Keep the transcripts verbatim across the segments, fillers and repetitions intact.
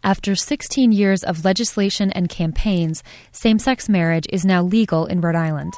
After sixteen years of legislation and campaigns, same-sex marriage is now legal in Rhode Island.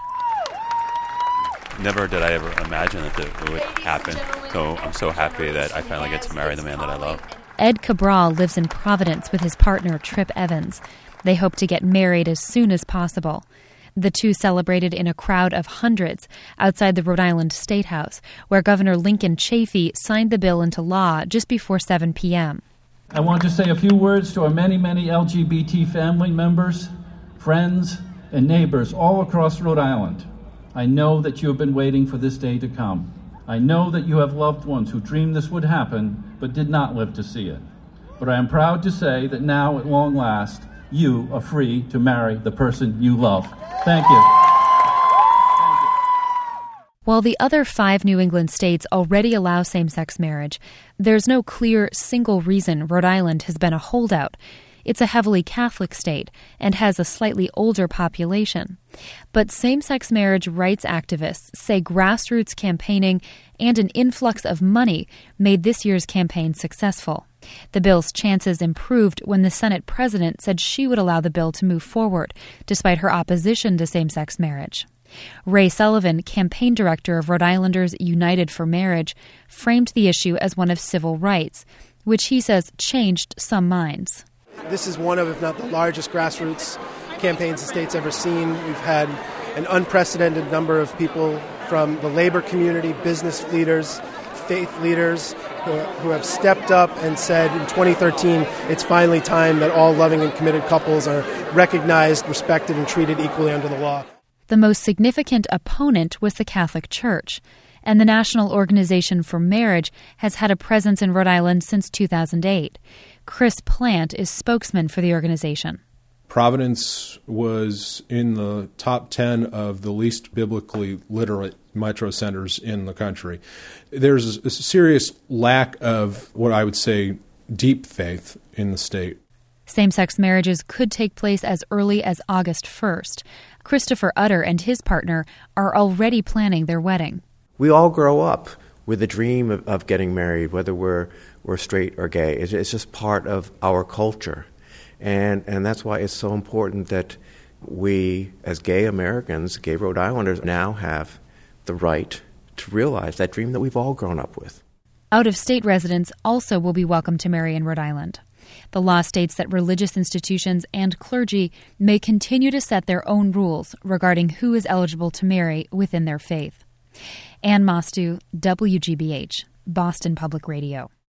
Never did I ever imagine that it would happen, so I'm so happy that I finally get to marry the man that I love. Ed Cabral lives in Providence with his partner, Tripp Evans. They hope to get married as soon as possible. The two celebrated in a crowd of hundreds outside the Rhode Island State House, where Governor Lincoln Chafee signed the bill into law just before seven p.m. I want to say a few words to our many, many L G B T family members, friends, and neighbors all across Rhode Island. I know that you have been waiting for this day to come. I know that you have loved ones who dreamed this would happen, but did not live to see it. But I am proud to say that now, at long last, you are free to marry the person you love. Thank you. Thank you. While the other five New England states already allow same-sex marriage, there's no clear single reason Rhode Island has been a holdout. It's a heavily Catholic state and has a slightly older population. But same-sex marriage rights activists say grassroots campaigning and an influx of money made this year's campaign successful. The bill's chances improved when the Senate president said she would allow the bill to move forward, despite her opposition to same-sex marriage. Ray Sullivan, campaign director of Rhode Islanders United for Marriage, framed the issue as one of civil rights, which he says changed some minds. This is one of, if not the largest grassroots campaigns the state's ever seen. We've had an unprecedented number of people from the labor community, business leaders, faith leaders, who, who have stepped up and said in twenty thirteen, it's finally time that all loving and committed couples are recognized, respected, and treated equally under the law. The most significant opponent was the Catholic Church, and the National Organization for Marriage has had a presence in Rhode Island since two thousand eight. Chris Plant is spokesman for the organization. Providence was in the top ten of the least biblically literate metro centers in the country. There's a serious lack of what I would say deep faith in the state. Same-sex marriages could take place as early as August first. Christopher Utter and his partner are already planning their wedding. We all grow up with a dream of, of getting married, whether we're we're straight or gay. It's, it's just part of our culture. And and that's why it's so important that we, as gay Americans, gay Rhode Islanders, now have the right to realize that dream that we've all grown up with. Out-of-state residents also will be welcome to marry in Rhode Island. The law states that religious institutions and clergy may continue to set their own rules regarding who is eligible to marry within their faith. Ann Mostu, W G B H, Boston Public Radio.